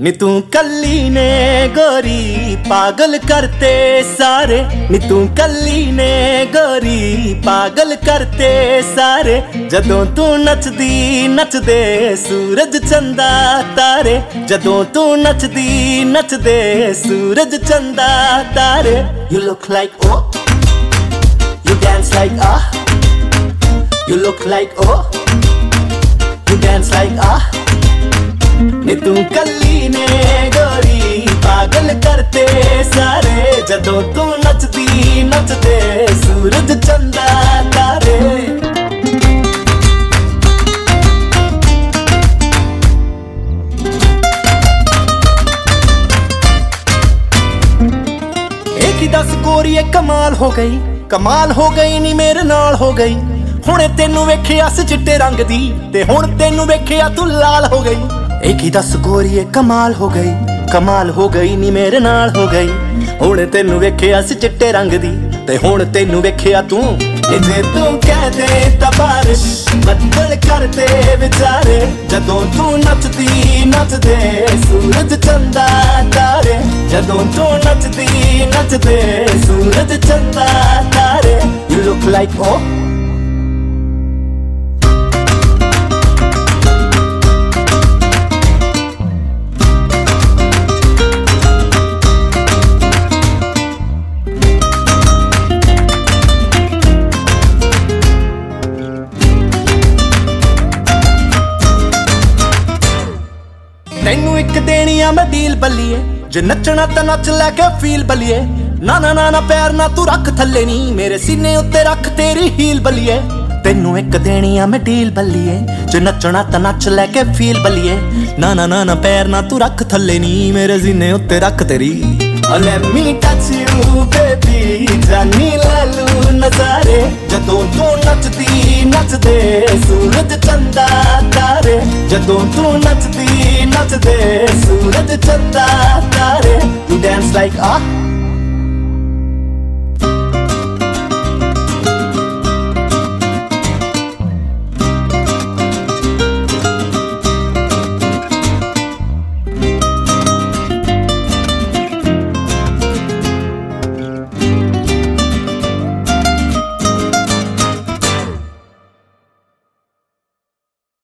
नी तू कल्ली ने गोरी पागल करते सारे, नी तू कल्ली ने गोरी पागल करते सारे। जदों तू नचदी नचदे सूरज चंदा तारे, जदों तू नचदी नचदे सूरज चंदा तारे। You look like oh, you dance like ah, you look like oh, you dance like ah। नी तू कल्ली ने गोरी पागल करते सारे, जदों तू नचदी नचदे सूरज चंदा तारे। एक ही दस गोरीए कमाल हो गई, कमाल हो गई नी मेरे नाल हो गई। हुणे तेनू वेखिया सी चिट्टे रंग दी, ते हुण तेनू वेखिया तू लाल हो गई। एक ही दस गोरीए कमाल हो गई, कमाल हो गई नी मेरे नाल हो गई। हुण तेनू वेखिया सी चिट्टे रंग दी, ते हुण तेनू वेखिया तू। जे तू कह दे तां बारिश बदल करते विचारे, जदों तू नचदी नचदे सूरज चंदा तारे, जदों तू नचदी नचदे सूरज चंदा तारे। You look like oh, तैनू एक देनी आ मैं डील बल्लीए, जे नचना तां नच लैके फील बल्लीए। ना ना ना ना पैर ना तू रख थल्ले नी, मेरे सीने उत्ते रख तेरी हील बल्लीए। तैनू एक देनी आ मैं डील बल्लीए, जे नचना तां नच लैके फील बल्लीए। ना ना ना ना पैर ना तू रख थल्ले नी, मेरे सीने उत्ते रख तेरी। Let me touch you baby, जानी लालू नजारे। जदों तू नचदी नचदे सूरज चंदा तारे, जदों तू नचदी नचदे सूरज चंदा तारे। You dance like ah,